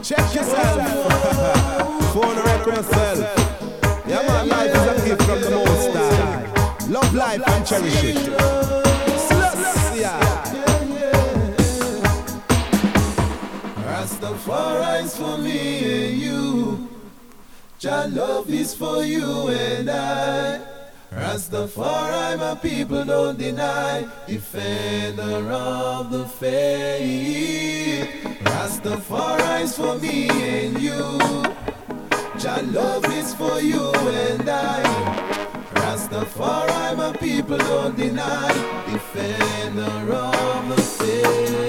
Check yourself. Phone record yourself. Yeah, man, life is a gift from the Most High. Love life and cherish it. Rastafari's for me and you. Jah love is for you and I. Rastafari, my people don't deny. Defender of the faith. Rastafari's for me and you. Jah love is for you and I. Rastafari, my people don't deny. Defender of the faith.